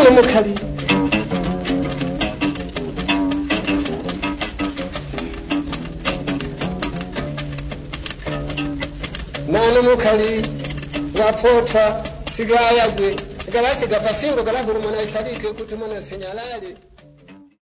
mukali nanu mukali wapota sigaya gwe galasi gapasingo galahuru mwana isabike kutumana senyalale